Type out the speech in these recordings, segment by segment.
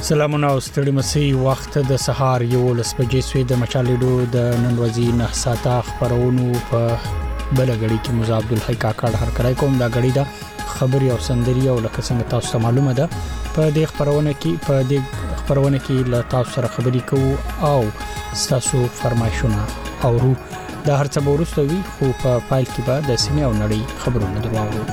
سلامونه او ستړي مسي وخت د سهار یو لسبجې سوي د مچالیډو د نن ورځې 9 ساعته خبرونو په بلګړی کې موسی عبد الحی کاکړ هر کړای کوم دا غړي دا خبري او سندري او لکه څنګه تاسو ته معلومه ده په دې خبرونه کې له تاسو سره خبري کوو او تاسو فرمایشونه اورو دا هرڅه ورستوي خو په فایل کې به د سیمه او نړۍ خبرونه درواغو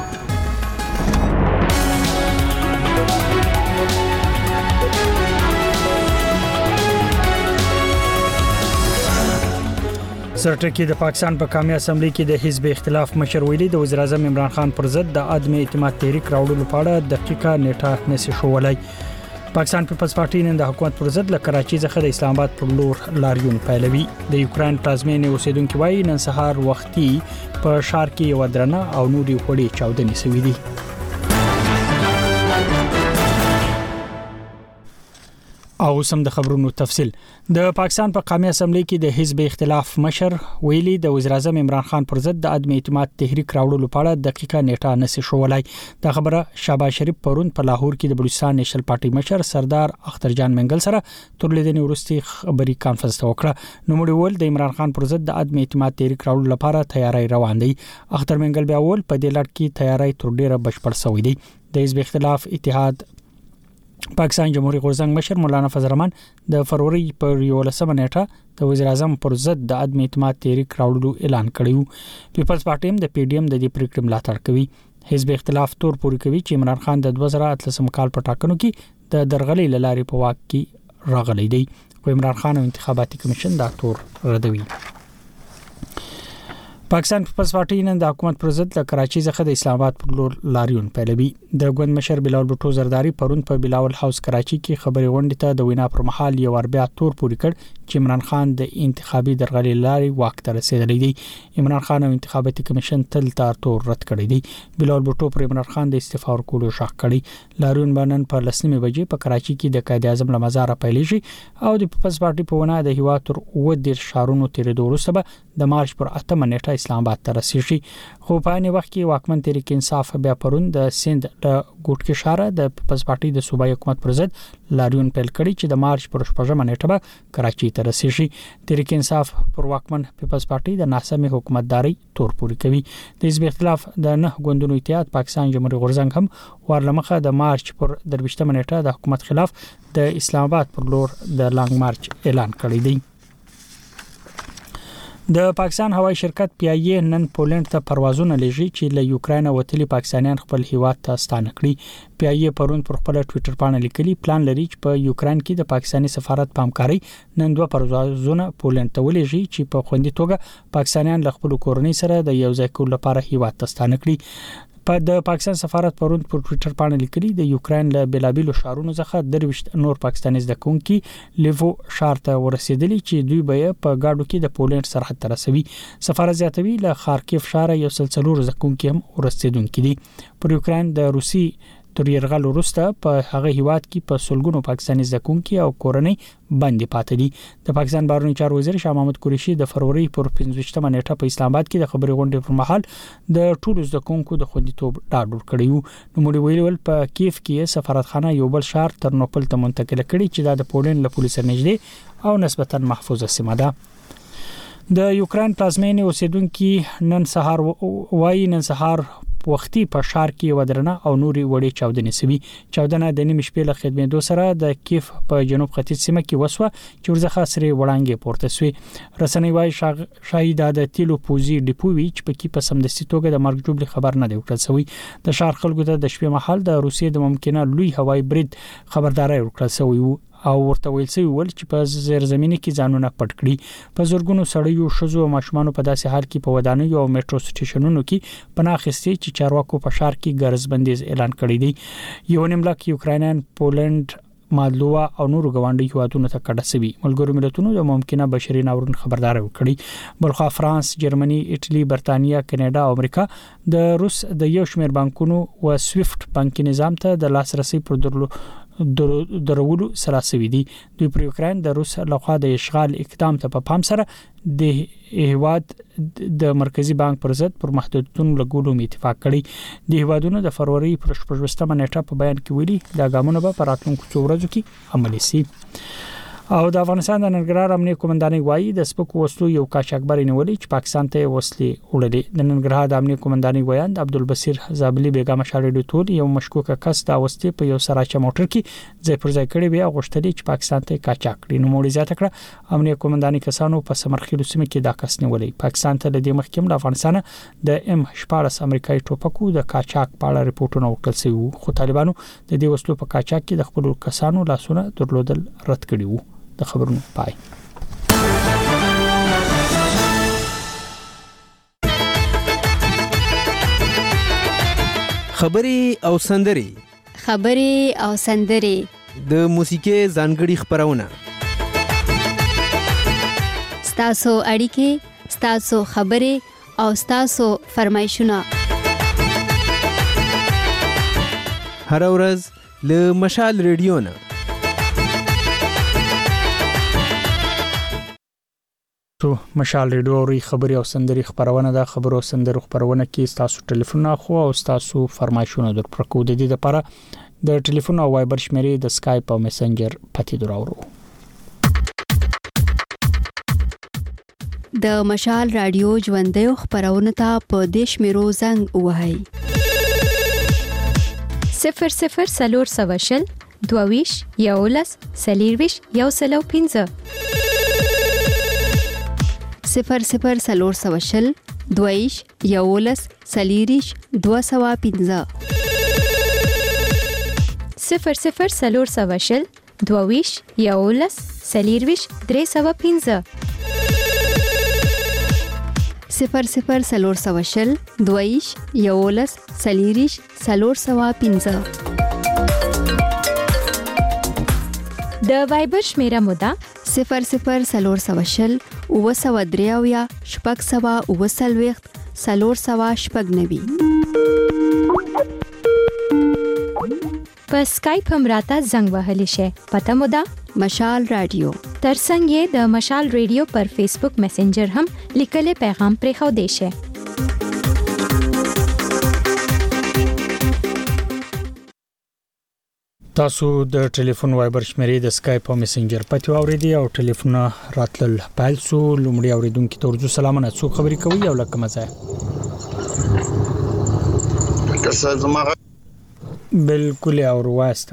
سرټکی د پاکستان په قومي اسمبلی کې د حزب اختلاف مشر ویلي د وزیر اعظم عمران خان پر ضد د عدم اعتماد تحریک راوړلو په اړه دقیقه نیټه نشي شوولای. پاکستان پیپلز پارټي نن د حکومت پر ضد له کراچي څخه د اسلام آباد پر لور لاریون پیلوي. د یوکرين پلازمینې اوسیدونکو وايي نن سهار وختي په شهر کې یو درنه او نوري وړي چاودنې شوې دي. او سم د خبرونو تفصيل د پاکستان په قومي اسمبلی کې د حزب اختلاف مشر ویلي د وزیر اعظم عمران خان پر ضد د عدم اعتماد تحریک راوړلو په اړه دقیقه نیټه نشي شوولای. د خبره شهباز شریف پرون په لاهور کې د بلوچستان نېشنل پارټي مشر سردار اختر جان منګل سره تر لیدنې وروسته خبري کانفرنس وکړه. نو موږ د عمران خان پر ضد د عدم اعتماد تحریک راوړلو لپاره تیاری روان دي. اختر منګل بیا ول په دې لړ کې تیاری تر ډیره بشپړ شوې دي. د حزب اختلاف اتحاد پاکستان جمهوریت غورځنګ مشر مولانا فضل الرحمن د فروری پر 11 نیټه د وزیر اعظم پر ضد د عدم اعتماد تحریک راوړلو اعلان کړیو. پیپلز پارټي هم د پی ډی ایم د دې پریکړې ملاتړ کوي. حزب اختلاف تور پوري کوي چې عمران خان د 2013 کال په ټاکنو کې د درغلي لارې په واک کې راغلی دی. خو عمران خان او انتخاباتي کمیشن دا تور ردوي. پاکستان پیپلز پارټي نن د حکومت پر ضد له کراچي څخه د اسلام آباد پر لور لاریون پیلوي. د ګوند مشر بلال بوټو زرداری پرون په بلاول هاوس کراچي کې خبري غونډه ته د وینا پر مهال یو وربیا تور پوري کړ چې عمران خان د انتخابي درغلي لارې واک ته رسیدلی دی. عمران خان او انتخاباتي کمیشن تل تار تور رد کړی دی. بلال بوټو پر عمران خان د استعفا ورکولو شاک کړی. لاریون باندې په 10 بجې په کراچي کې د قائد اعظم لمزار پیلېږي او د پیپلز پارټي په ونه د هیوا تر 10 شهرونو تیرېدو وروسته د مارچ پر 8 نیټه اسلام آباد ته رسیږي. خو په ان وخت کې واکمن تحریک انصاف بیا پرون د سند د ګوټکی شهر د پیپلز پارټي د صوبایي حکومت پر ضد لاریون پیل کړی چې د مارچ پر 8 نیټه به کراچي ته رسیږي. تحریک انصاف پر واکمن پیپلز پارټي د ناسمه حکومتداري تور پوري کوي. د حزب اختلاف د نه ګوندونو اتحاد پاکستان جمهوریت غورځنګ هم ورلمخه د مارچ پر 23 نیټه د حکومت خلاف د اسلام آباد پر لور د لانګ مارچ اعلان کړی دی. د پاکستان هوایي شرکت پی ای ای نن پولند ته پروازونه لېږي چې له یوکرين وتلي پاکستانیان خپل هیواد ته ستانه کړي. پی ای ای پرون پر خپل ټوئیټر باندې لیکلي پلان لري چې په یوکرين کې د پاکستاني سفارت په همکاري نن 2 پروازونه پولند ته ولېږي چې په خوندي توګه پاکستانیان له خپل کورنۍ سره د یو ځای کولو لپاره هیواد ته ستانه کړي. په د پاکستان سفارت پرون پر ټوئیټر باندې لیکلي د یوکرين له بلابیلو شهرونو څخه 23 نور پاکستاني زدکونکي لیوو شهر ته ورسېدلي چې دوی به په گاډو کې د پولند سرحد ته رسوي. سفارت زیاتوي له خارکیف شهر یو سلسله زدکونکي هم ورسېدونکي دي. پر یوکرين د روسي تر يرغل وروسته په هغه هیواد کې په سلګونو پاکستاني زدکونکي او کورنۍ باندې پاتې دي. د پاکستان بهرنی چارو وزیر شاه محمود قریشي د فروری پر 15 نیټه په اسلام آباد کې د خبري غونډې پر مهال د ټولو زدکونکو د خوندیتوب ډاډ ورکړیو. نو موږ ویل په کیف کې سفارتخانه یو بل شهر ترنوپل ته منتقل کړي چې د پولند له پولیسو نږدې او نسبتا محفوظه سیمه ده. د یوکرين پلازمینې اوسیدونکو نن سهار وختي په شهر کې ودرنه او نوري وړي چاودنې سوي. چاودنه د نیمه شپې له خدمتو سره د کیف په جنوب ختیځ سیمه کې وسوه چې ورځخه سره وړاندې پورته سوي. رسنۍ وايي شاهد د تیلو پوزي ډیپو وی چې په کې په سمدستي توګه د مرګ جوړ خبر نه دی ورکړل شوی. د شهر خلکو ته د شپې مهال د روسیې د ممکنه لوی هوایي برید خبرداري ورکړل شوی او ورته ویل شوی چې په زیرزمینی کې ځانونه پټ کړي. په زورګونو سړیو شزو او ماشومانو په داسې حال کې په ودانیو او میټرو سټیشنونو کې پناه اخیستي چې چارواکو په شهر کې ګرځبندیز اعلان کړی دی. یو نیم لاک یوکرینیان پولند مالدووا او نورو غونډي هیوادونو ته کډه سوي. ملګرو ملتونو د ممکنه بشري ناورین خبرداري ورکړي. بلخوا فرانس، جرمني، ایټالي، برتانیا، کاناډا او امریکا د روس د یو شمېر بانکونو او سویفټ بانکي نظام ته د لاسرسي پر درولو سره سوي دي. دوی پر یوکرين د روس لخوا د اشغال اقدام ته په پام سره د هیواد د مرکزی بانک پر ضد پر محدودیتونو لګولو اتفاق کړی. د هیوادونو د فروری پر 18 نیټه په بیان کې ویلي دا ګامونه به په راتلونکو 2 ورځو کې عملي شي. او د افغانستان د ننګرهار امنیه قومندانۍ وایي د سپکو وسلو یو قاچاقبر نیولې چې پاکستان ته وسلې وړلې. د ننګرهار د امنیه قومندانۍ ویاند عبدالبصیر زابلی بیگم شاړې ټول یو مشکوک کس د وسلې په یو سراچ موټر کې ځای پر ځای کړی بیا غوښتلې چې پاکستان ته قاچاق کړي. نو موږ زیاته کړه امنیه قومندانۍ کسانو په سمرخیلو سیمه کې دا کس نیولې. پاکستان ته د دې مخکې د افغانستان د M14 امریکایي ټوپکو د قاچاق په اړه ریپورتونه ورکړل شوي خو طالبانو د دې وسلو په قاچاق کې د خپل کسانو لاسونه درلودل رد کړي وو. د خبرونو پای. خبري او سندري د موسیقي ځانګړي خبرونه ستاسو اړیکې ستاسو خبري او ستاسو فرمایشونه هر ورځ له مشال ریډیو نه تو مشال ریډیو او خبري او سندري خبرونه د خبرو او سندرو خبرونه کې تاسو ټلیفون اخو او تاسو فرمایشونه در پرکو د دې لپاره د ټلیفون او وایبر شمیرې د سکایپ او میسنجر پتی دراورو. د مشال رادیو ژوندې خبرونه ته په دیش میرو زنګ وهاي 00 سلور سواشل دوویش یولس سلیرویش یوسلو 15 00 سلور سواشل دویش یولس سلیریش 215 00 سلور سواشل دوویش یولس سلیرویش 315 00 سلور سواشل دویش یولس سلیریش 315 د وایبر شمیره مودا 00 سلور سواشل او سو دریاویا شپږ سوا او سلويخت سلور سوا شپږ نوي. په سکایپ هم راته زنګ وهلی شي. پته مو ده مشال رادیو ترڅنګ یې د مشال ریډیو پر فیسبوک میسنجر هم لیکل پیغام پرې خو دی شي. تاسو د ټلیفون وایبر شمیرې د سکایپ او میسنجر پته اوریدي او ټلیفون راتل پایل سو لومړی اوریدونکو ته ورځو سلامونه څو خبري کوي او لکه مزه کسه زما بالکل اور واسطه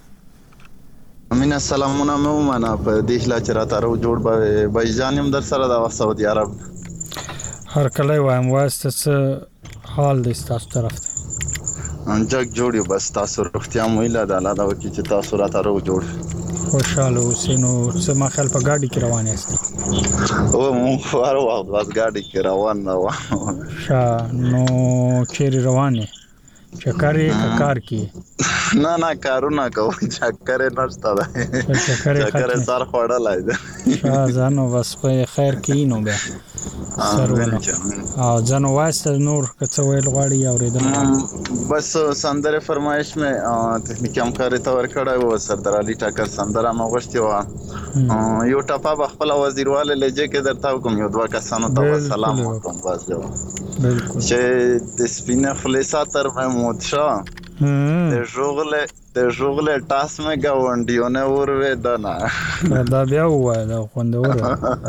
امين سلامونه مو معنا په دې لا چې راته رو جوړ به ځانم در سره د سعودي عرب هر کله وایم واسطه حال د تاسو طرف ته انجک جوړیو بس تاسو روغتیا مو اله د الله دا وکي چې تاسو راته رو جوړ خوشاله اوسینو سم خل په گاډي کې روان یاست او مو وارو واز گاډي کې روان نو شا نو چیرې روانه چکرې کار کې نه کارونه کوي چکرې نشته ده چکرې سر خړلای ده شا ځانو بس په خیر کې نو به سرونه او ځنو واسطه نور کڅ ویل غواړي اوریدل بس سندره فرمایش مې تکنیکی همکاري ته ورکړای و سردار علي ټاکر سندره مو غوښتي و یو ټاپا بخپل وزیرواله لږه کې درته کوم یو دوه کسانو ته سلام وکم بس جو بالکل چې د سپینه خلیصا تر محمود شاه د ژغله ټاس مې گاونډیونه ورو دنا دا بیا وای دا خوندور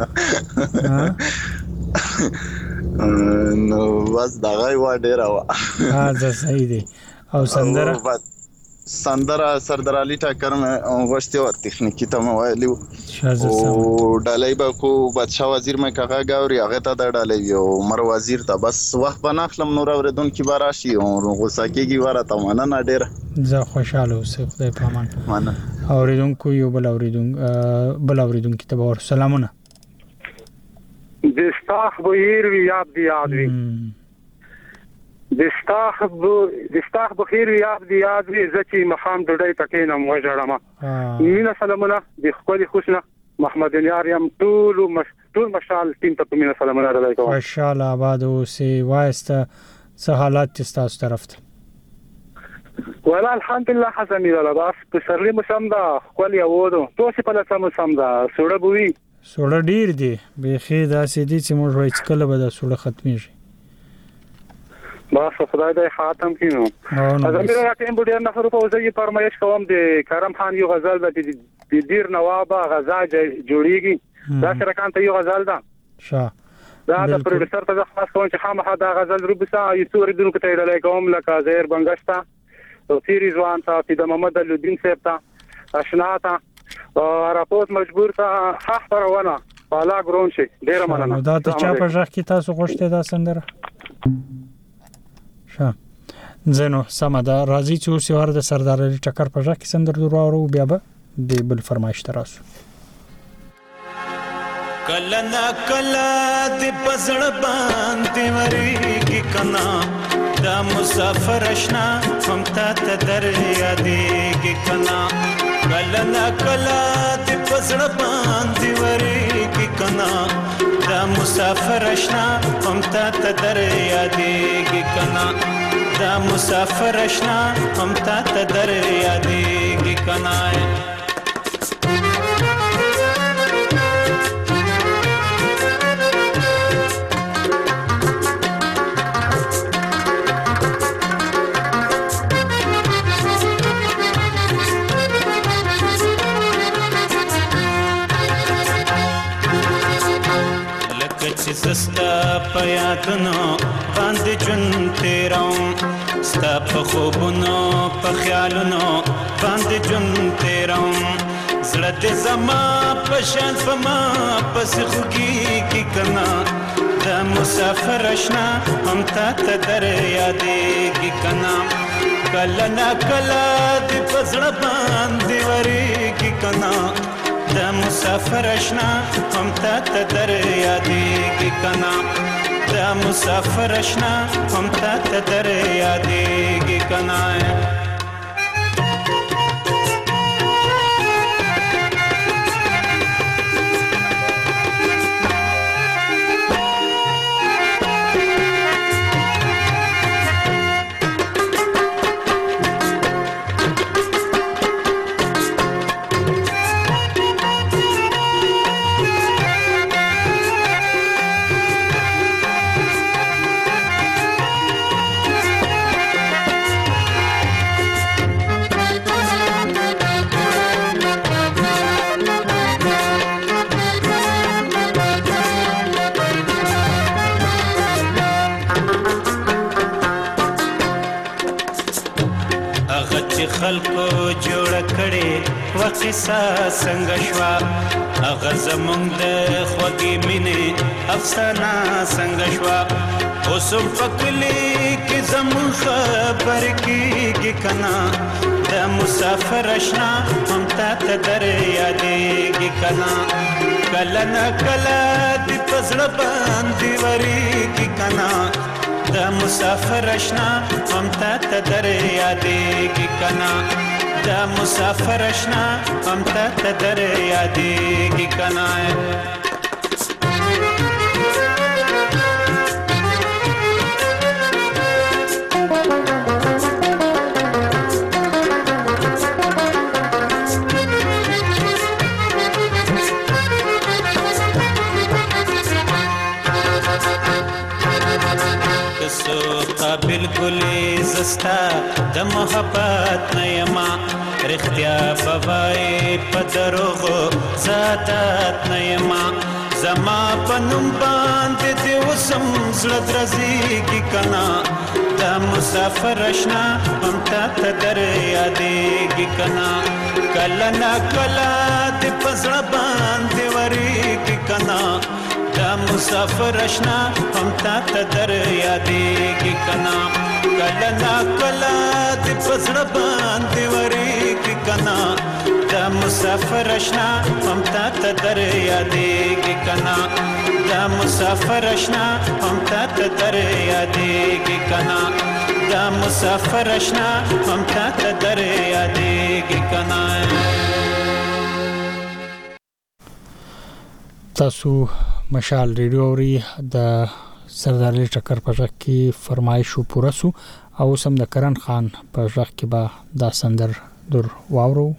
نو بس دغه و ډیر وا دا صحیح دی او سندره سردار علي ټاکر مې غوښتي و تکنیکی ته مې ویلو او ډالۍ به کو بادشاه وزیر مې کاغه غاوري هغه ته د ډالۍ او عمر وزیر ته بس وخت بناخلم نور اوریدونکو باراشي او غوسه کېږي ورته مننه ډیر زه خوشاله اوسم خدای په امان مننه اوریدونکو یو بل اوریدونکو ته ور سلامونه دستاخ بخیر وی یاد دی یاد وی دستاخ بخیر وی یاد وی زچی مخام ډډای پکې نم وژړم مینا سلامونه د خپل خوشنه محمد یار یم ټول مشال ټیم ته مینا سلامونه راځي کوم خوشاله آباد اوسې واسطه څه حالات تاسو طرف ته ولا الحمدلله حسن الله بس پسرلی مسم دا خپل یوودو تو څه په لاسه مسم دا سوړه بوي سوړه ډیر دی بيخي دا سيدي چې موږ وایي کله به دا سوړه ختميږي بس خدای دې خاتم کینو اگر میرا راټیم بډیر نفر په وځي فرمایش کوم د کرم خان یو غزل د دیر نواب غزا جوړیږي دا سره کانته یو غزل ده شاه دا د پروډوسر ته خاص کوم چې خامخا دا غزل روبسا یسوري دونکو ته ډالای کوم لکه زهر بنگشتا او سیری ځوان ته د محمد الدین صاحب ته آشنا ته راپوت مجبور ته حق پرونه بالا ګرون شي ډیر مننه دا ته چا په ځخ کې تاسو غوښته دا سندره زنو سمدا راځي چې اوسوار د سردار علي ټکر په ځخ کې سندر درو بیا به د بل فرمایش تراسو کله نا کله د پزړ باندې وریږي کنا دا مسافر اشنا هم ته در یادېږي کنا کله نا کله د پزړ باندې وریږي کنا دا مسافر اشنا هم ته در یادېږي کنا دا مسافر اشنا هم ته در یادېږي کنا سستا پیاتونو باندې جون تیروم ستا په خوبونو په خیالونو باندې جون تیروم زړه دې زما په شان په ما پس خوږي کی کنا دا مسافر اشنا هم ته در یادېږي کنا کله نا کله دې په زړه باندې وریږي کنا دا مسافر اشنا هم ته در یادېږي کنا دا مسافر اشنا هم ته در یادېږي کنا خلکو جوړ کړي وقصه څنګه شوا هغه زمونږ د خوږې مینې افسانه څنګه شوا اوسم پکلی کې زمون خبر کېږي کنا د مسافر اشنا هم ته در یادېږي کنا کله نه کله د پزړه باندې وریږي کنا دا مسافر اشنا هم ته در یادېږي کنا دا مسافر اشنا هم ته در یادېږي کنا بالکل زستا د محبت نیما رختیا بوای په دروغو ذاتات نیما زما پنوم باندې دی وسم زړه درځيږي کنا دا مسافر اشنا هم ته در یادېږي کنا کله نا کله د پزړه باندې وریږي کنا دا مسافر اشنا هم ته در یادېږي کنا کله نا کله د پزړه باندې وریږي کنا دا مسافر اشنا هم ته در یادېږي کنا دا مسافر اشنا هم ته در یادېږي کنا دا مسافر اشنا هم ته در یادېږي کنا تاسو مشال ریډیو اوري د سردار علي ټکر په ځکه کې فرمایش پوره سو او سم د کرن خان په ځکه کې به دا سندر در واورو.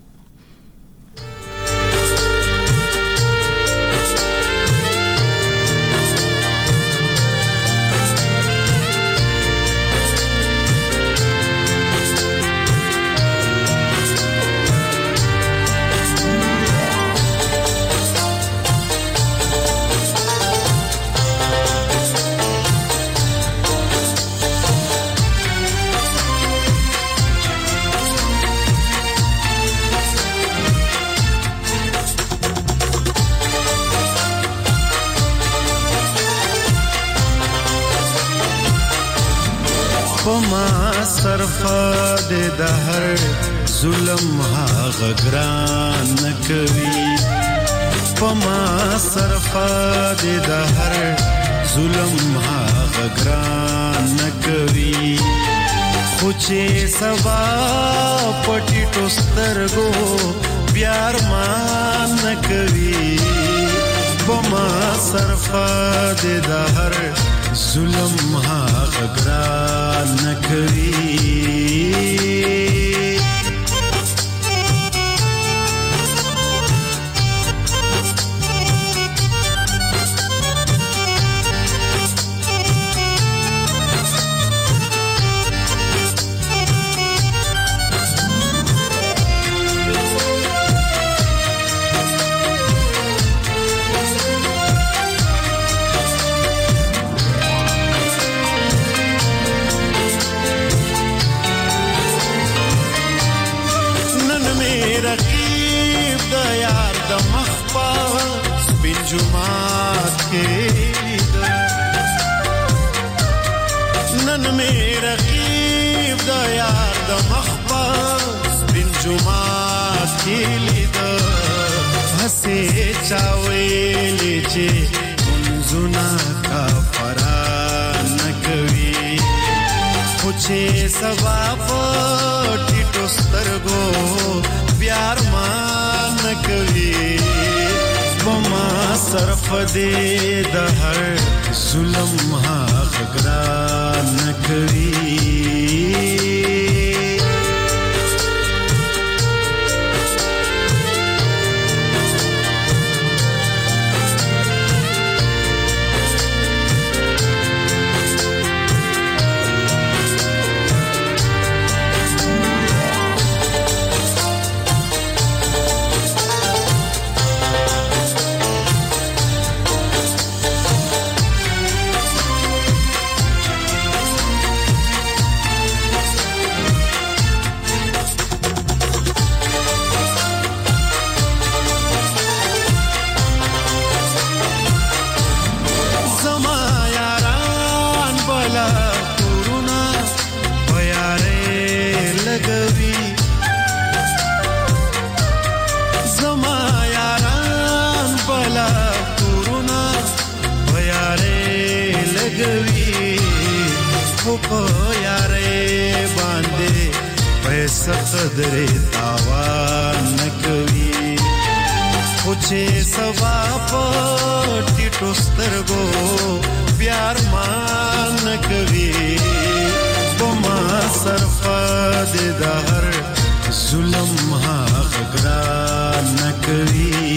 د هر ظلم هغه ګران کوي پما صرفه د هر ظلم هغه ګران کوي خو چې سبا پټی ټوسترګو بیار مان کوي پما صرفه د هر ظلم هغه ګران کوي چاویلی چې منزونا کا فرا نکوي خو چې سبا پټی ټوسترګو بیار مان کوي بما صرف دې د هر ظلم هغه ګران کوي قدر تاوان نکوي خو چې سبا پټی ټوسترګو بیار مان نکوي بما صرفه د هر ظلم هغه ګران نکوي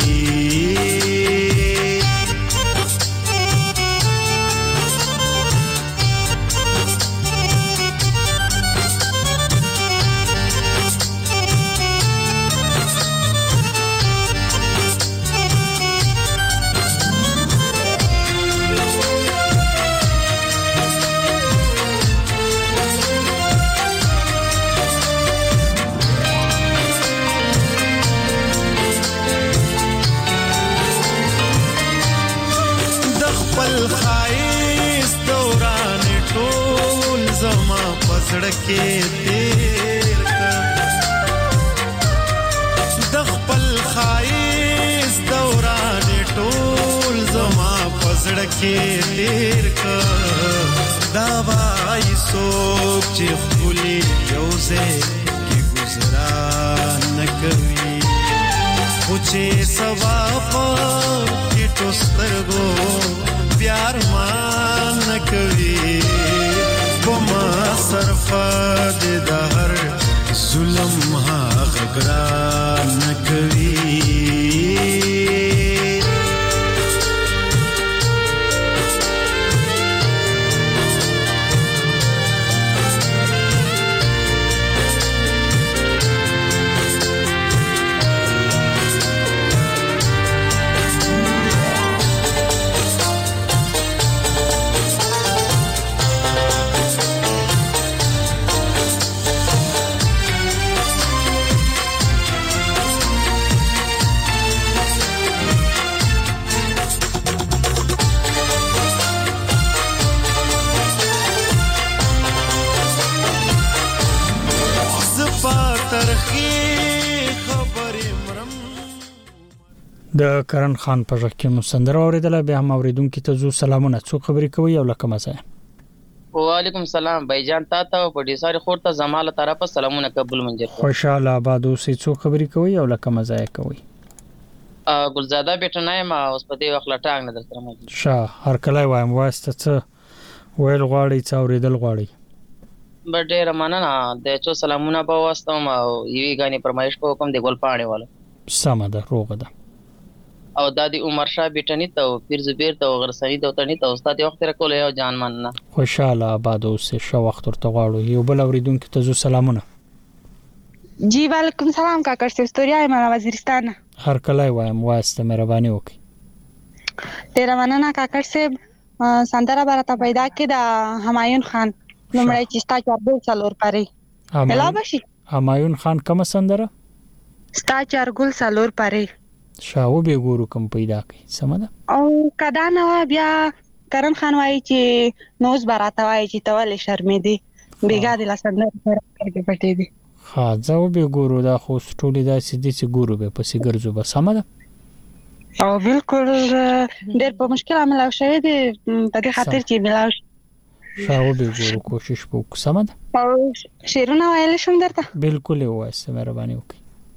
سړکې تیر د خپل خایس دوران ټول زما پسړکې تیر دا وای سوچ چې خولي یوزه کې گزارا نکوي خو چې سوا په کې ټوسترګو پیار مان کوي بما صرفه د هر ظلم هغه ګران کوي د کرن خان په ژغ کې مو سندره اوریدله بیا هم اوریدونکو ته زو سلامونه څو خبرې کوي او لکه مزه وعلیکم السلام بایجان تاسو په دې ساري خورته زماله طرفه سلامونه قبول منجر خوشاله آباد اوسې څو خبرې کوي او لکه مزه کوي ګلزاده بیٹنای ما اوس په دې وخت لټاګ نه درته موجود شاه هر کله وایم واسطه څه ویل غواړي څو اوریدل غواړي ډېر مننه د چو سلامونه په واستم او یوې غاني پرمایش په کوم دی ګل پاڼې والا سم ده روغه ده او دادی عمر شاه بیٹنی ته پیر زبیر ته غرسنی ته تنی ته استاد یو وخت راکول یو جان مننه خوشاله آباد اوسې شو وخت ورته غواړو یو بل اوریدونکو ته زو سلامونه جی وعلیکم سلام کاکر صاحب ستوریا ما وزیرستان هر کله وایم واسطه مهرباني وکړئ ډیر مننه کاکر صاحب سندره برته پیدا کې د همایون خان نمړی چې ستا چارګل څلور پاره ملا بشي همایون خان کوم سندره ستا چارګل څلور پاره شاو به ګورو کوم پیدا کړي سمده او کدا نو بیا کرن خان وایي چې نوز براته وایي چې تول شرمې دي بیګا د لاسندر کې پټې دي ها زه به ګورو دا خو ټولې دا سدي چې ګورو به پسې ګرځو به سمده او بالکل ډېر په مشکل عمل شوی دی په دې خاطر چې ملاوي شاو به ګورو کوشش وکړو سمده او شیرونه وایل شم درته بالکل وایسته مهرباني وکړئ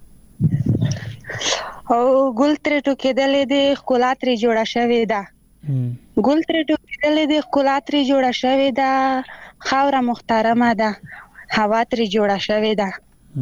او ګل تر ټوکېدلې دي خلا تر جوړه شوې ده ګل تر ټوکېدلې دي خلا تر جوړه شوې ده خاوره محترمه ده هوا تر جوړه شوې ده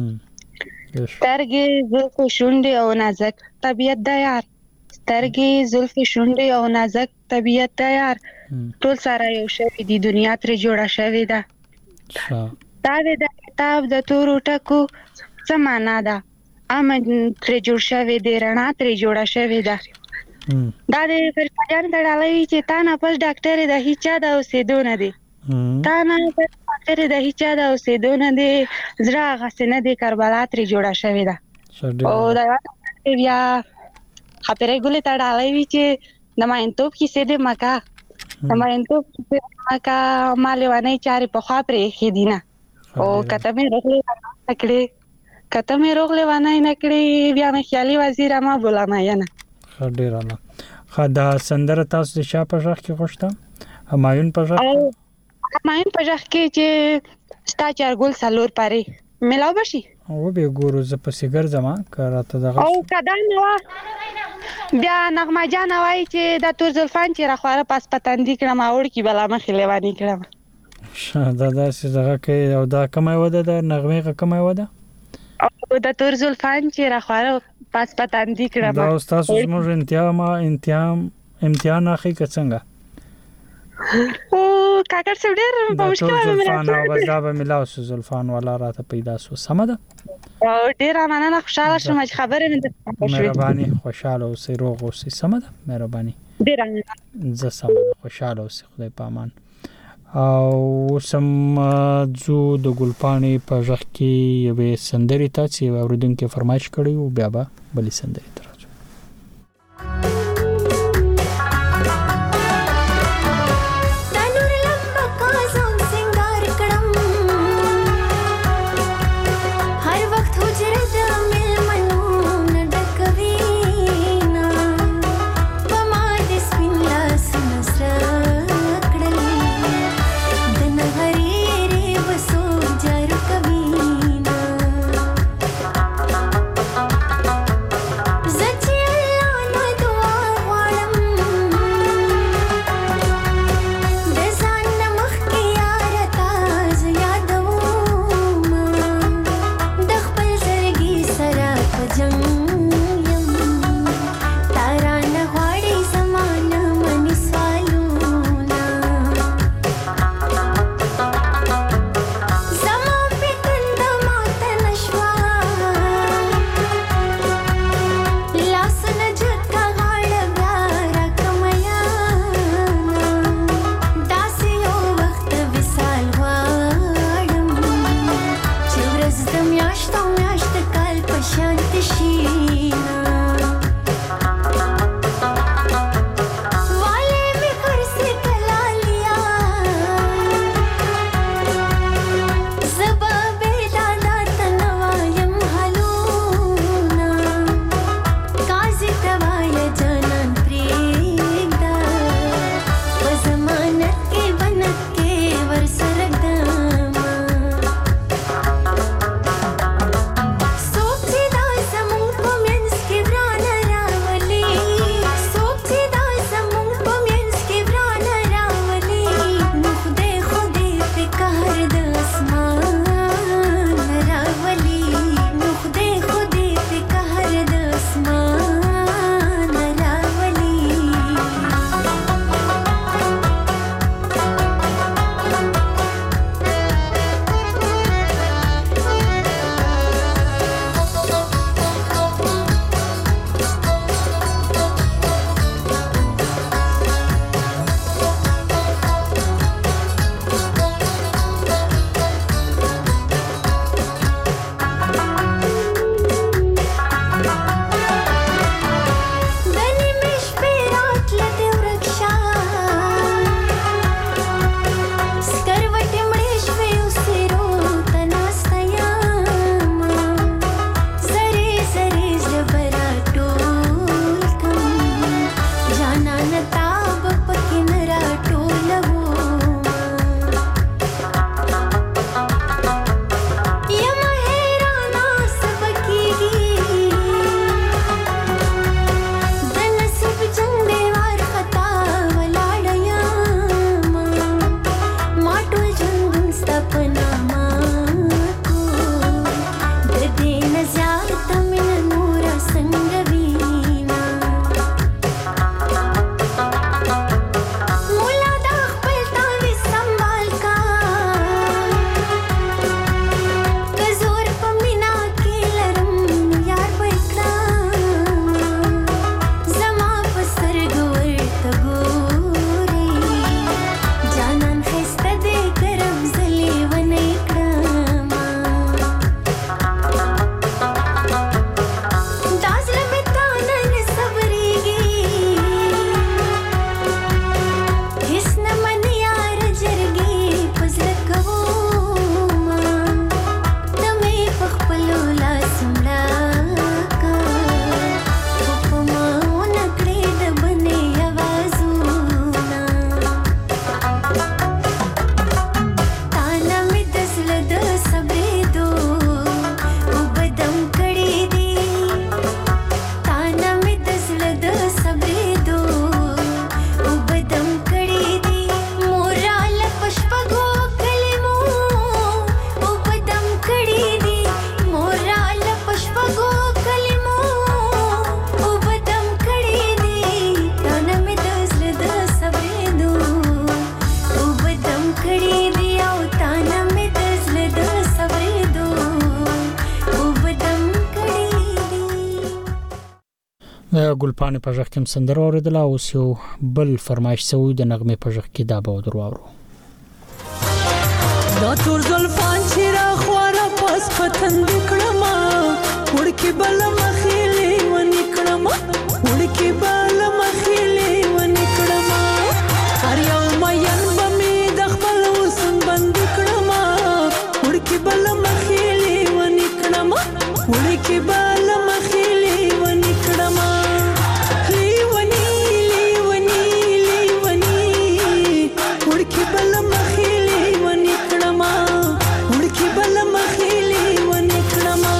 سترګې زلفې شونډې او نازک طبيعت ده یار سترګې زلفې شونډې او نازک طبيعت ده یار ټول سره یو شوی دی دنیا تر جوړه شوې ده دا د کتاب د تورو ټکو څه معنا ده امن تر جوړ شوی دی رڼا تر جوړه شوی ده دا د فرشتيان د ډالۍ چې تا نه پس ډاکټر د هیچا د اوسېدو نه دی تا نه پس ډاکټر د هیچا د اوسېدو نه دی زړه غسنه د کربلا تر جوړه شوی ده او دا بیا خاطرې ګولې ته ډالۍ وی چې د ماینتوب کیسې د مکا د ماینتوب کیسې مکا مالوانه چاري په خوا پرې خېدینه او کته مې روغلې نکړې کته مې روغلې ونه نکړې بیا مې خیالي وزیر ما بولا ما ینه ډیر الله خدا سندره تاسو د شاه په ژغ کې خوښته همایون په ژغ همایون په ژغ کې چې ستا چارګل څلور پاره ملاو بشي او به ګورو ز په سیګر زما کراته دغه او کدا نو بیا نغمه جان وای چې د تور زلفان چې راخواره پاس پتاندې کړم اور کی بلا مخې لیوانی کړم شاده دا څنګه کې او دا کومه وده د نغمه کومه وده او د تور زلفان چې راخواره پاس پتاندې کړم دا استاد موږ امتحان اخی څنګه او کاکر څه ډېر په مشکل زلفان او بزابه ملاو زلفان ولا راته پیدا سو سمده او ډېر مننه خوشاله شوم چې خبرې مې مهرباني خوشاله اوسې روغ اوسې سمده مهرباني ډېر مننه زه سمده خوشاله اوسې خدای پامان او سم زو د ګلپانې په ژغ کې یوې سندرې ته چې اوریدونکو فرمایش کړی او بیا به بلې سندرې ته زه ګلپانې په ژغ کې سندره اوریدله او یو بل فرمایش سوی د نغمه په ژغ کې دا به درواورو دا تور زلفان چې را خواره پاس پتن وکړما وړکې بل مخېلې ونی کړما وړکې بل مخېلې ونی کړما هر یو مېن بمې د خپل وسن بند کړما وړکې بل مخېلې ونی کړما وړکې بل مخېلې ونی کړما لیونی لیونی لیونی وړکې بل مخېلې ونی کړما وړکې بل مخېلې ونی کړما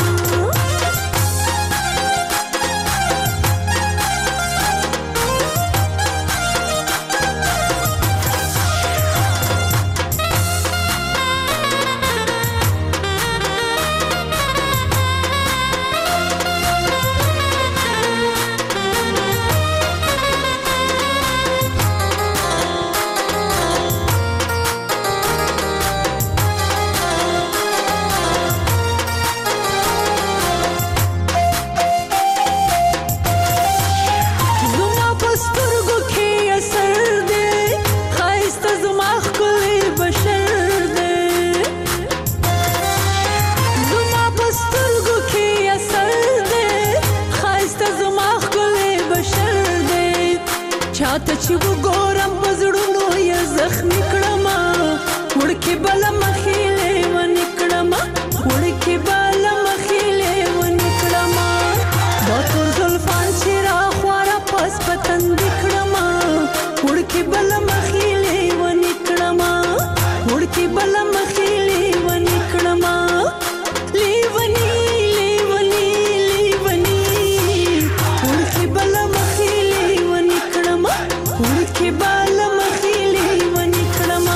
چاته چې وګورم بزړونو یې زخمي کړما وړکې بل مخېلې ونی کړما وړکې بل مخېلې ونی کړما دا تور زلفان چې را خواره پاس پتن کړما وړکې بل مخېلې ونی کړما وړکې بل مخېلې ونی کړما لیونی لیونی لیونی وړکې بل مخېلې ونی کړما وړکې بل مخېلې ونی کړما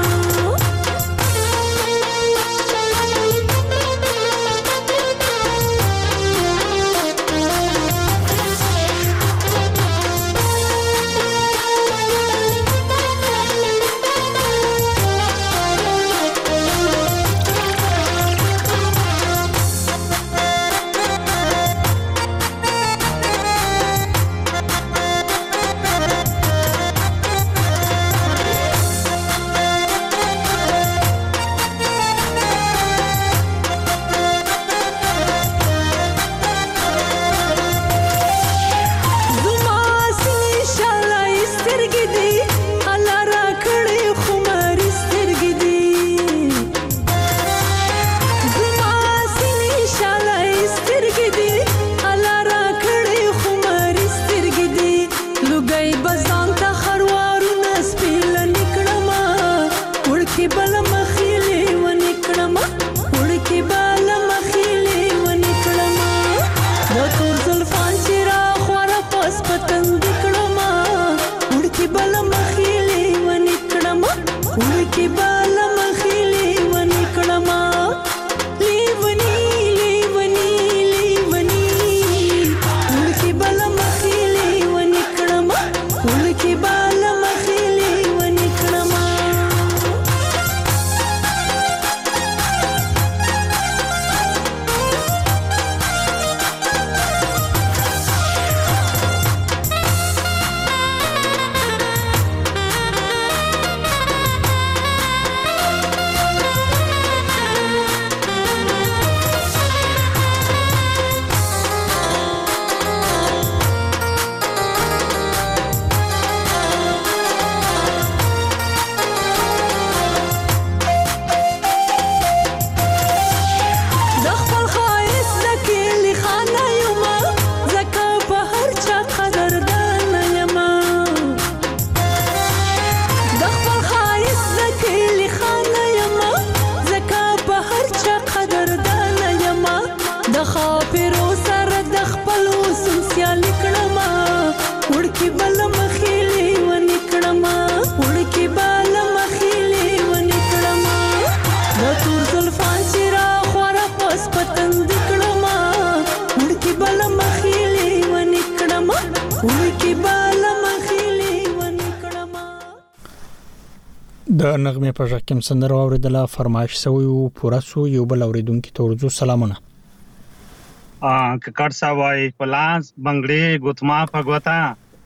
د نغمه په ژغ کې سندره اوریدله فرمایش سوی او پوره سو یو بل اوریدونکو ته ورځو سلامونه ککړ سوای پلاس بنگړي ګوتما پګوتا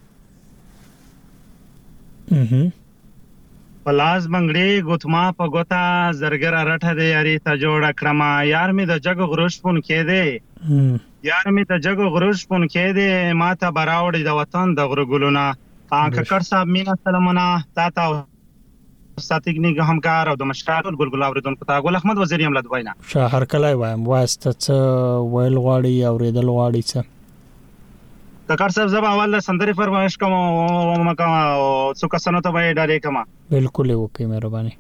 پلاس بنگړي ګوتما پګوتا زرګر رټه دې یاري ته جوړ کړما یار می د جګ غروش پون کې دې یار می د جګ غروش پون کې دې ماته براوړې د وطن د غرګلونه ککړ صاحب مینا سلامونه تا ستګنی همکار او د مشکل ګلګل اوریدونکو ته ګل احمد وزیر یم لدوینا شهر کله وایم واسطه څه ویل غواړي او ریدل غواړي څه ککړ صاحب زما اول سندري فرمایش کوم او مکه څو کسانو ته وای ډالې کما بالکل وکي مهرباني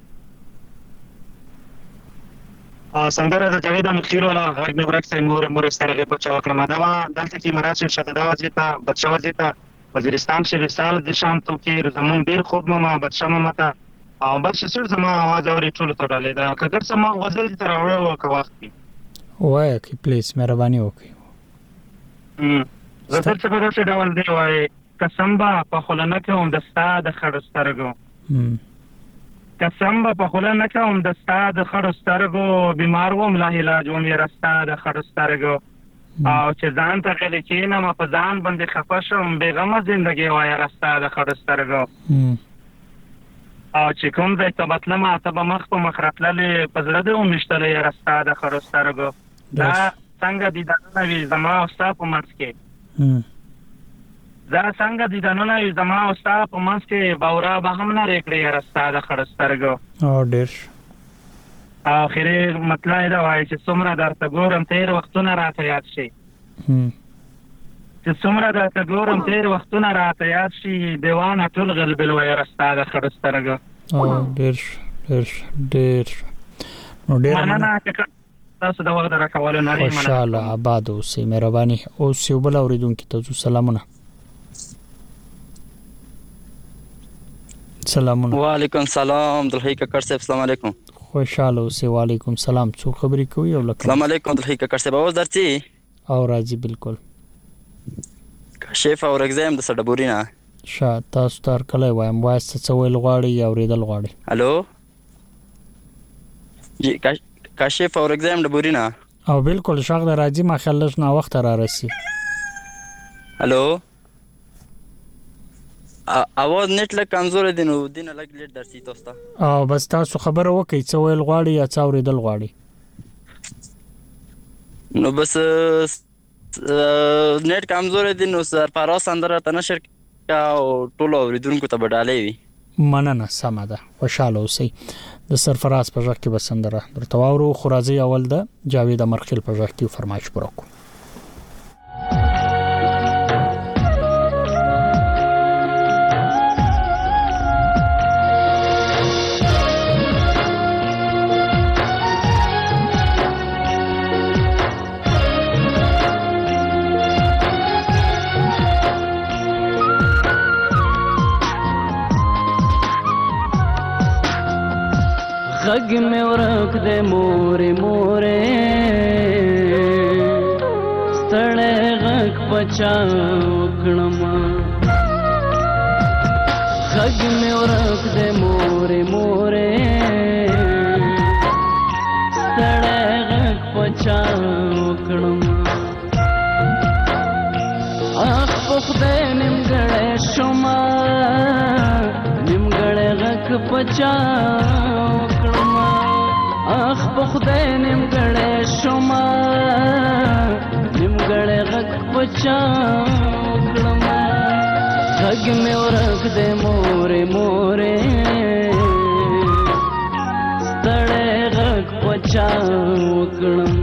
سندره د جاوید مخیر ولا غږ مې ورک سي مور سره په چا کړم دا دلته کې مراد شته دا وځي بچا وځي وزیرستان شي رسال د شام تو کې زمون ډیر خوب ما بچا ماته او بس سر زما आवाज اوري ټول ته ډالې دا کګر سم غزل تر اورو کا وخت وای کی پلیز مهرباني وکي زه تر څه په ډول دی وای قسم با په خلنه کوم د استاد خړسترګو قسم با په خلنه کوم د استاد خړسترګو بیمار وم لا علاج وم یې استاد خړسترګو او چې ځان ته کله چې نه ما په ځان باندې خفشم بیغمه ژوندۍ وای استاد خړسترګو او چې کوم ځای ته بتلم ته به مخ په مخ راتللې په زړه دې ومشتلې رستا د خړسترګو دا څنګه دي دا وی زما او ستا په منځ کې دا څنګه دي دا وی زما او ستا په منځ کې باورا به هم نه ریکړې رستا د خړسترګو او ډېر اخر مطلب دا وایي چې څومره درته ګورم تیر وختونه راته یاد شي چې څومره درته ګورم تیر وختونه راته یاد شي دیوانه ټول غلبل وای راستا د خړسترګو او ډېر نو ډېر مننه تاسو دا وخت راکول نه لري ان شاء الله آباد اوسئ مهرباني او سیوبل اوریدونکو ته سلامونه سلامونه وعلیکم السلام دلهی ککړ صاحب السلام علیکم خوشاله اوسئ وعلیکم السلام څو خبرې کوي او لکه السلام علیکم دلهی ککړ صاحب اوس درځي او راځي بالکل شیف او رګزم د سډبورینا شاه تاسو تر کله وایم واسطه څه ویل غواړي او ریدل غواړي الو جی کاشف او رګزم د بورینا او بالکل شاغ د راځي ما خلص نه وخت را رسي الو اواز نت له کمزور دي نو دینه لګ لیټ درسي تاسو او بس تاسو خبره وکړئ څه ویل غواړي یا څه اوریدل غواړي نو بس نیټ کمزور دي نو سر پارا سندره تنشر کا او ټولو اوریدونکو ته بدالې وي مننه سم ده خوشاله اوسئ د سرفراز په ځخ کې بسندره درته واورو خرازي اول د جاوید مرخیل په ځخ کې فرمایش پرکو غږ مې ورک دې مورې مورې ستړی غږ پچا وکړم غږ مې ورک دې مورې مورې ستړی غږ پچا وکړم اخ په خدای نیمګړی شومه نیمګړی غږ پچا اخ په خدای نیمګړی شومه نیمګړی غږ پچا وکړم غږ مې ورک دی مورې مورې ستړی غږ پچا وکړم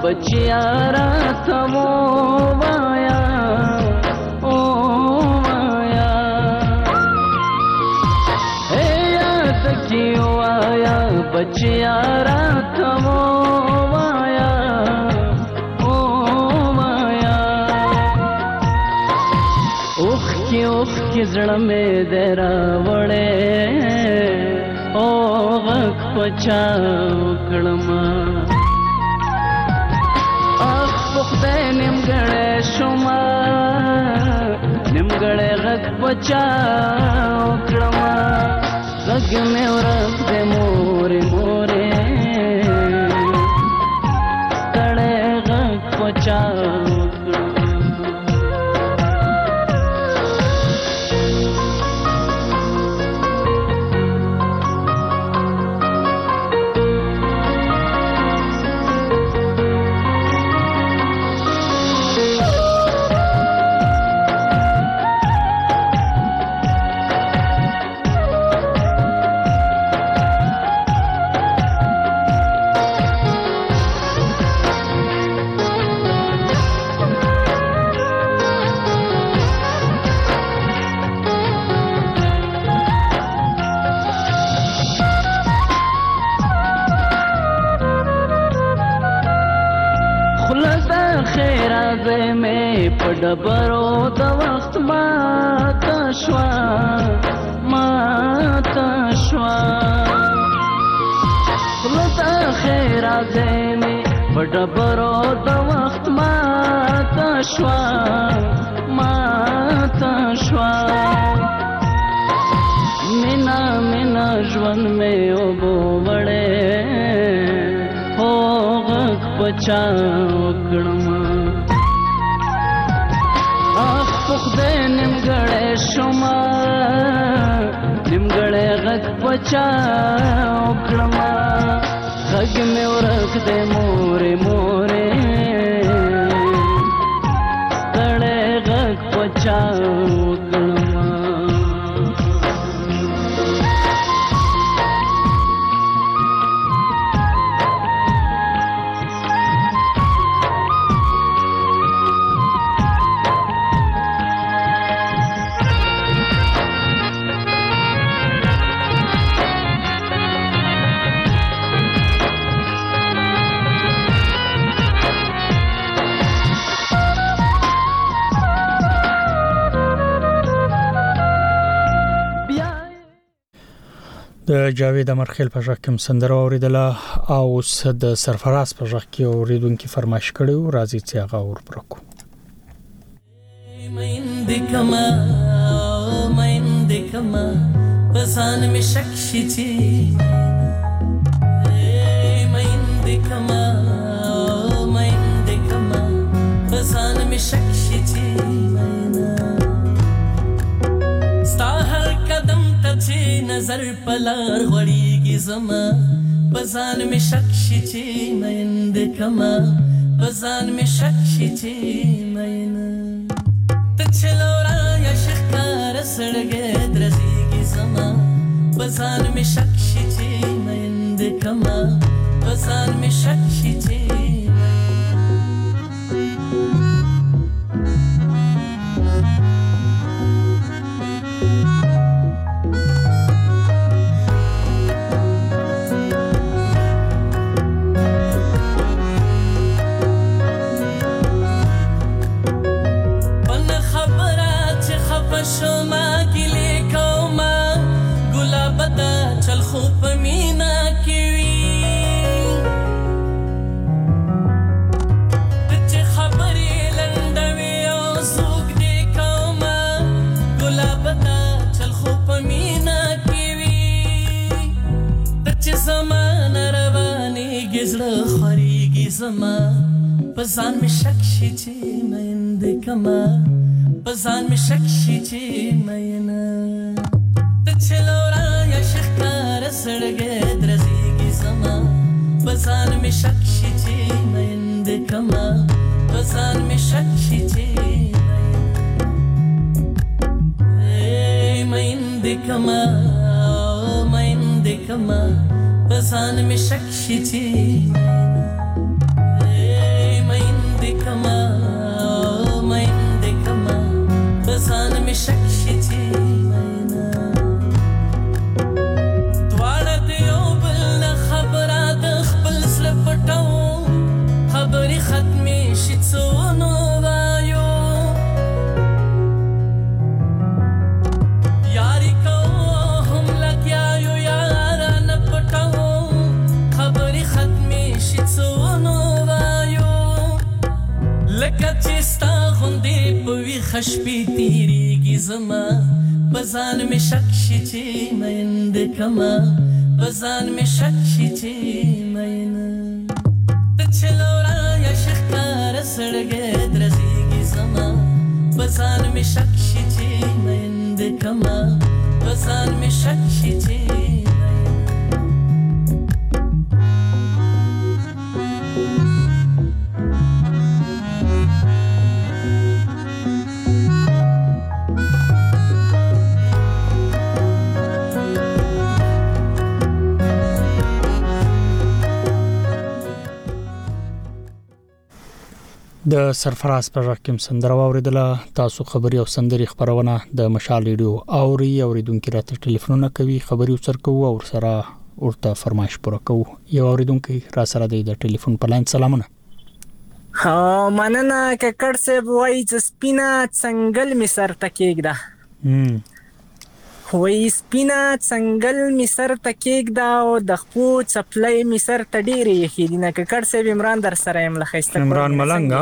بچیا راته ووایه بچیا راته ووایه اوښکې زړه مې دی راوړی او غږ په چا وکړمه اخ په خدای نیمګړی شومه نیمګړی غږ په چا وکړمه غږ مې ورک دی مورې مورې ستړی غږ په چا ډبرو د وخت ماته شوه خوله د خیره ځای مې په ډبرو د وخت ماته شوه مینا ژوند مې اوبو وړی هو غږ په چا وکړمه خدای نیمګړی شومه نیمګړی غږ په چا وکړمه غږ مې ورک دی مورې مورې ستړی غږ په چا وکړمه د جاوید امرخیل په ژغ کې سندره اوریدله او د سرفراز په ژغ کې اوریدونکو فرمایش کړو راځي چې هغه ورپرکو مایندکما بزان می شک شي چې مایندکما بزان می شک شي چې نظر پلار غړیږي زما بزان می شک شي چې مایند کما بزان می شک شي چې ماین ته چلورا یا شکار سړګې درځيږي زما بزان می شک شي چې مایند کما بزان می شک شي چې شما ګلې کوما ګلاب دا چل خو په مینا کې وی چې خبرې لنډوي او زوګ دې کوما ګلاب دا چل خو په مینا کې وی چې زمان رواني گزړه خوريږي زما پسان می شک شي چې مند کما بزان می شک شي چې مینا ته چلورا یا شکار سړګې درځيږي زما بزان می شک شي چې مند کما بزان می شک شي چې مند کما بزان می شک شي چې شپې تیریږي زما بزان می شک شي چې مېند کما بزان می شک شي چې مېند ته چلورا یا شکار سړګې درځيږي زما بزان می شک شي چې مېند کما بزان می شک شي چې د سرفراز پر رقم سندره واوریدله. تاسو خبري او سندري خبرونه د مشال ریډیو اوریدونکو راته ټلیفونونه کوي، خبري وسر کوو او سره ورته فرمایش پوره کوو. یو اوریدونکو را سره د ټلیفون په لاین. سلامونه. مننه ککړ صاحب، وای چې سپینا څنګل می سر تکیږي وای سپینا څنګل می سر تکیږي او د خپو چپلای می سر تډيري خېدینه ککړ صاحب. عمران در سره يم لخيسته. عمران ملنګ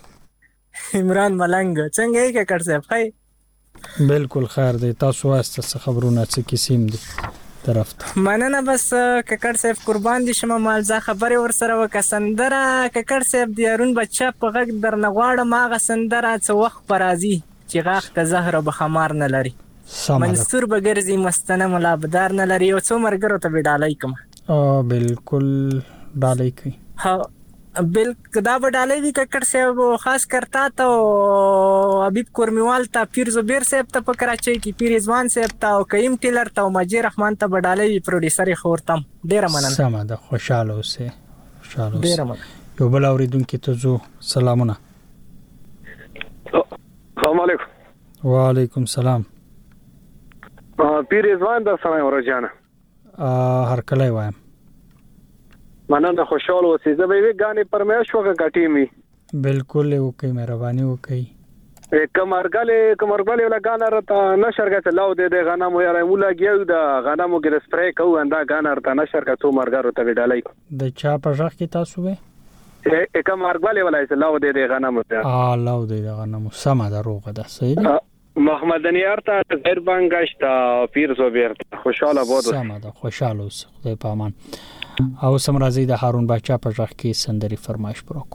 څنګه یې ککړ صاحب؟ هاي بالکل خیر دی. تاسو واسطه خبرونه څه کیسیم دي طرف ته؟ مننه بس ککړ صاحب قربان دي شمه مالزه خبره ور سره وکسندره ککړ صاحب د يرون بچا په غږ درنغواړه ماغه سندره څو وخت پرازي چې غاخ ته زهر به خمار نه لري منصور بغرزي مستنه ملا بدار نه لري او څو مرګرو ته وډالای کوم. بالکل ډالای کوي. ها بالکل دا وډالای وی ککړ صاحب خاص کرتا ته حبیب کورمیوال ته پیر زبیر صاحب ته په کراچۍ کې پیر ځوان صاحب ته او کریم ټیلر ته او مجید رحمان ته وډالای پروډوسر خورتم. ډیر مننه. سم ده. خوشاله اوسه. ډیر مننه. یو بل اوریدونکو ته زو سلامونه. السلام علیکم. وعلیکم السلام. پیر ځوان د سلام ورجانه هر کله وایم. مننه خوشاله اوسئ. زه به وی غانې پرمیش وګه غټیمی. بالکل وکي مهرباني وکي. کمرګله ولا غانا رته نشرګه ته لاو دې غنمو یاره مولا گیو د غنمو کې سپری کوو انده غانا رته نشرګه څو مرګرو ته وډالای. د چا په ځخ کې تاسو وې؟ کمرګله ولا لاو دې غنمو ته. لاو دې غنمو سم ده روغه ده. صحیح. محمد انیار ته غیر بانګش ته پیر زوبیر خوشاله بود. سم ده. خوشاله اوسه. خدای په امان. او سمرازي د هارون بچا په ځخ کې سندري فرمایش پروکو.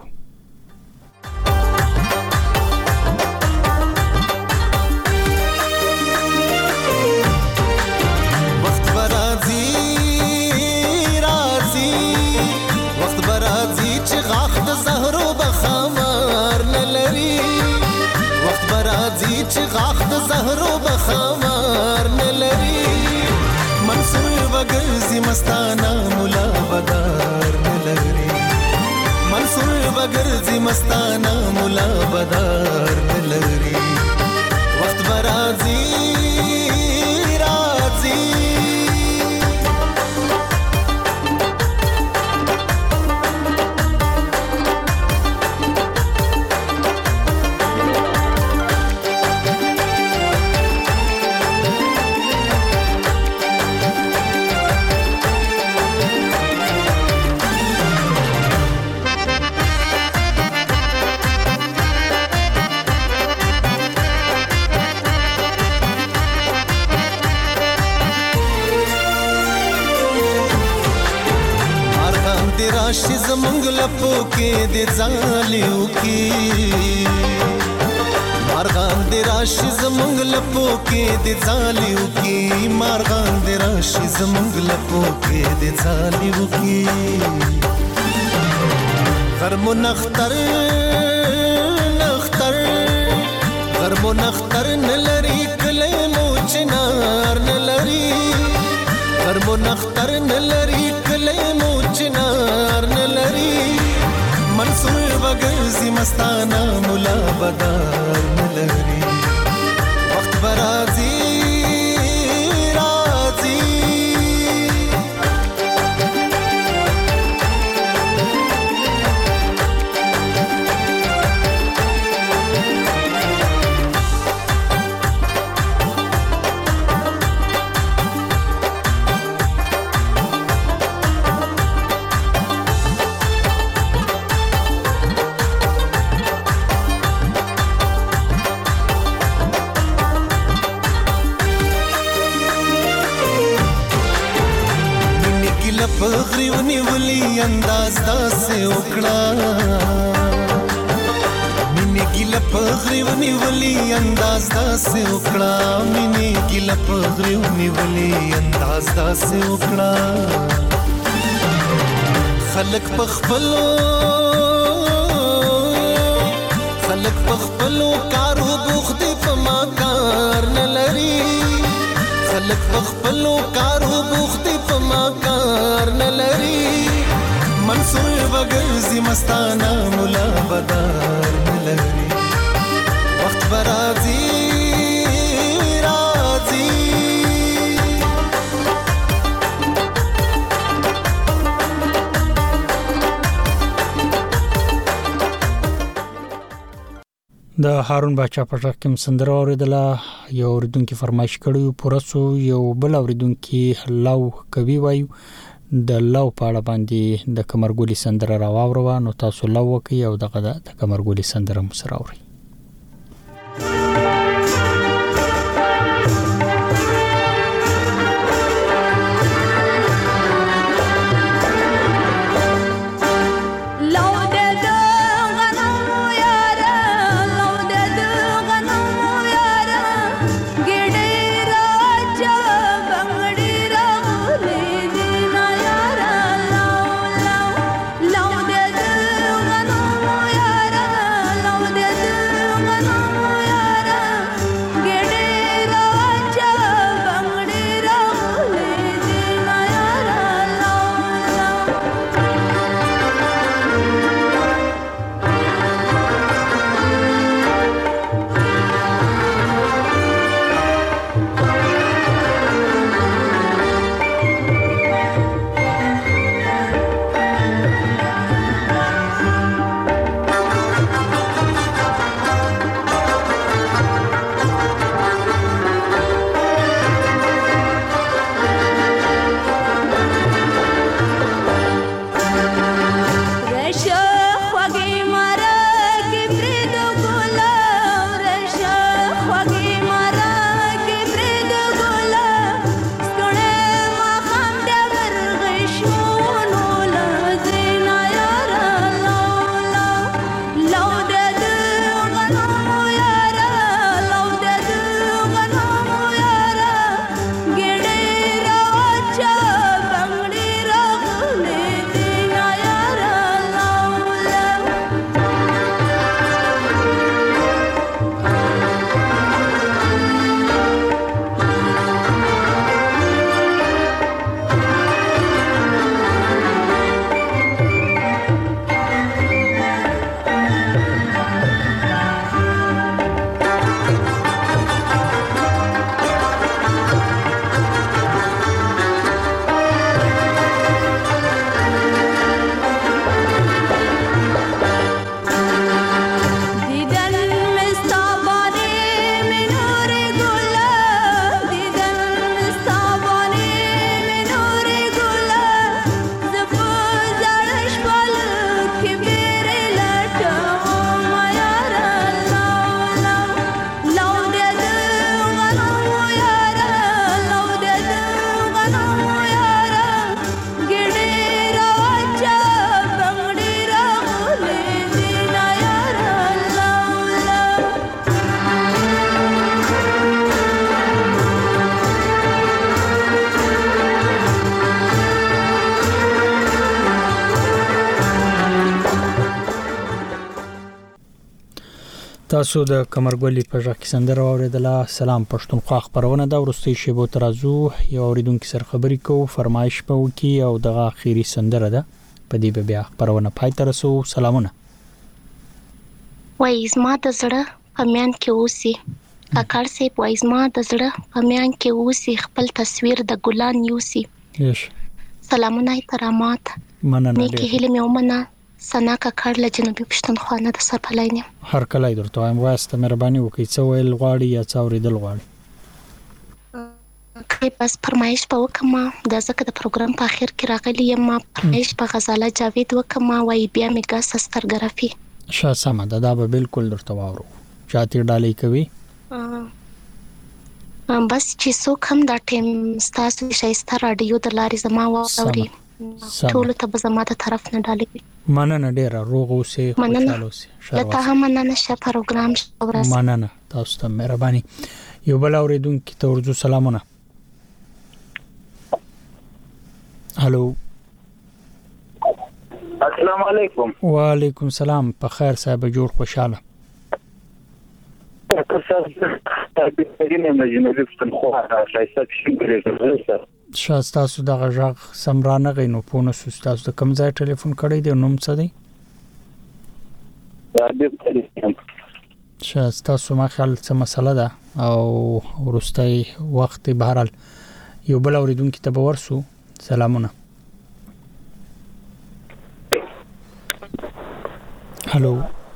چې غاخ د زهرو بخمار نه لري منصور وګرځي مستانه مولا بدار نه لري منصور وګرځي مستانه مولا بدار نه لري وخت برازي راځي راشي زمونږ لپو کې د ځالیو کې مارغان د راشي زمونږ لپو کې د ځالیو کې مارغان د راشي زمونږ لپو کې د ځالیو کې غرمو نختر غرمو نختر نلري کله مو چنار نلري غرمو نختر نلري کله مو چنار نلري منصور وګرځي مستانه مولا بدار نلري وخت برازي ګیله په غریو نیولي انداز داسې وکړه مینې ګیله په غریو نیولي انداز داسې وکړه مینې ګیله په غریو نیولي انداز داسې وکړه خلک په خپلو کارو بوخت دي په ما کار نه لري خلک په خپلو کارو بوخت دي په ما کار نه لري منصور وګرځي مستانه مولا بدار نه لري وخت برازي د هارون باچا په ټاک کې سندره اوریدله یو اوریدونکو فرمایش کړی پورسو یو بل اوریدونکو لو کوي وایو د لو په اړه باندې د کمرګولي سندره راوړو نو تاسو لو کوي او دغه د کمرګولي سندره مسره اوري تاسو د کمرګولي په ځای کې سندره اوریدله سلام پښتونخوا خبرونه دا ورستي شیبو ترازو یو اوریدونکو سره خبرې کوو فرمایش په وکی او دغه اخیری سندره ده په دې بیا خبرونه پای ته رسو سلامونه وای زما د زړه پمیان کې اوسي اکار سي وای زما د زړه پمیان کې اوسي خپل تصویر د ګلان یوسي سلامونه احترامات مننه نیکی هیله مې ومنه سنا کاکړ له جنوبي پښتونخوا نه د سرپلاینه هر کله درته وایم واسطه مهرباني وکړئ څو ویل غواړي یا څو ریدل غواړي کې بس فرمایش په وکما د ځکه د پروګرام په اخر کې راغلی یم فرمایش په غزاله جاوید وکما وای بیا میګه سسترګرافي شاسمه دا به بالکل درته واورو چاته ډالۍ کوي بس چې څوک هم دا ټیم ستاسو شایسته رادیو د لارې زما واوري ټول ته به زما د طرف نه ډالې مننه ډیره روغ اوسې خوشاله اوسې لته هم مننه شه پروګرام شورس مننه تاسو ته مهرباني یو بل اوریدونکو ته ورجو سلامونه هالو السلام علیکم وعلیکم السلام په خیر صاحب جوړ خوشاله تاسو د غږ سمرانه غینو پونه تاسو د کوم ځای ټلیفون کړی دی نوم څه دی تاسو ما خیال څه مسله ده او ورستای وخت بهرال یو بل اوریدونکو ته ورسو سلامونه هالو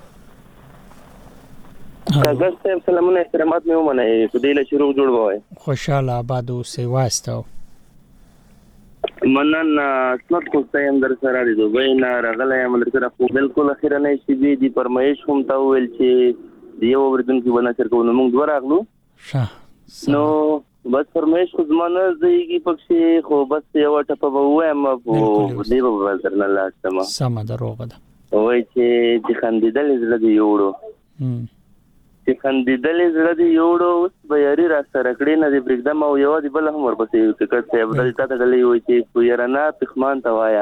تاسو سلامونه احترامات مې ومنئ په دې له شروع جوړ وای خوشاله آباد اوسې واسطو منن اسمت کوستایم در سره دی دوی نه راغلی عمل سره خو بالکل اخیرا نه شي دی پرمایش هم تا ویل چې دیو ورته ونه چر کوو موږ دوه راغلو نو بس فرمایش خو زمانه زیږي پکې خو بس یو ټپ به وایم په دې په وزر نه لاسته سم دروغه ده وای چې خندیدل زړه دی یوړو چې خندیدل زړه دی یوړو اوس به یاري را سره کړی نه دی برګدم او یو دی بل هم ورپسې ټکټ ته بدل تا ته غلې وای چې پویرنا پخمان تا وایا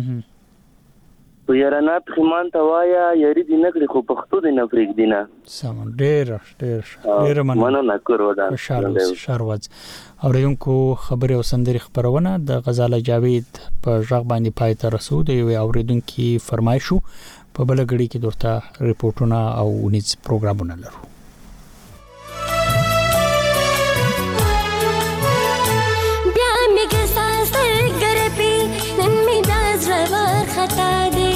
پویرنا پخمان تا وایا یاري دی نه کړی خو پښتو دی نه فرګ دینا سم ډېر مننه کړو دا شارواز اوریدونکو خبري او سندري خبرونه د غزال جاوید په ژغ باندې پای ته رسو دی اوریدونکو فرمایشو په بل غړي کې درته ریپورتونه او نیز پروګرامونه لرو بیا میګ ساس ګرپی نن می داز ور خطا دی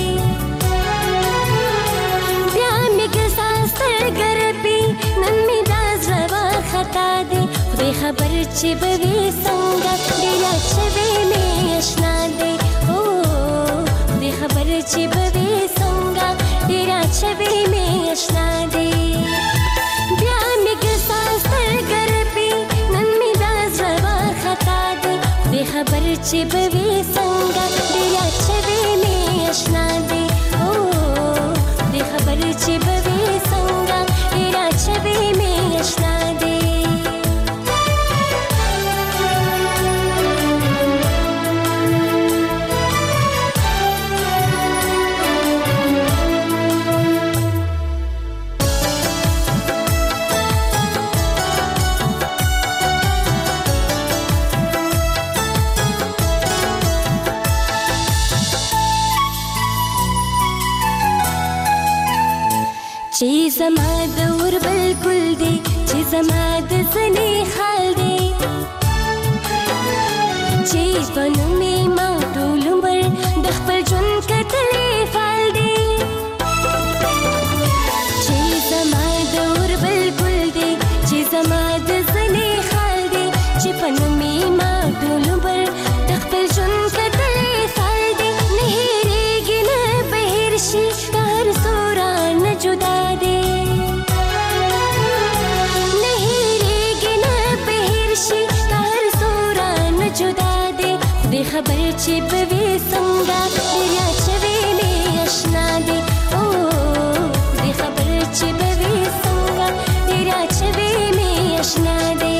بیا میګ ساس ګرپی نن می داز ور خطا دی خدای خبر چې به وي څنګه ډیر چې به می آشنا دی او خدای خبر چې به وي तेरा छवि में आशना दे ब्या में गसास कर पे नन में दाजवा खता दे बेखबर चिबवे संगा तेरा छवि में आशना दे ओ बेखबर चिबवे संगा तेरा छवि में आशना दे چې زما د ور بالکل دی چې زما د سنې حال دی چې پنو می ما ټول عمر د خپل ژوند کتلې فال دی چې زما د ور بالکل دی چې زما د سنې حال دی چې پنو می ما ټول عمر د خپل ژوند کتلې فال دی نه هېریږي نه بهر شي هر سورا نه جدا خبر چې به وي څنګه دریا چوي مې آشنا دي او دې خبر چې به وي څنګه دریا چوي مې آشنا دي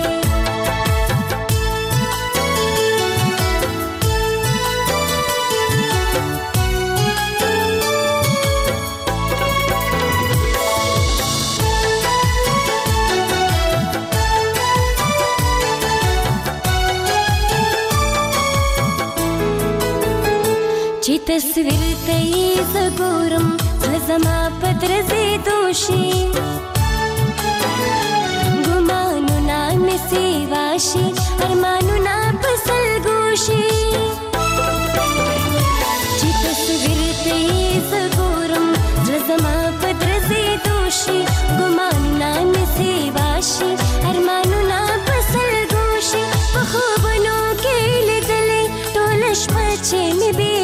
تصویر ته یې زګورم زما پتر زی دوشي ګمانو نام سی واشي ارمانو نا پسل ګوشي چې تصویر ته یې زګورم زما پتر زی دوشي ګمانو نام سی واشي ارمانو نا پسل ګوشي په خوبونو کې لیدلې ټول شپه چې مې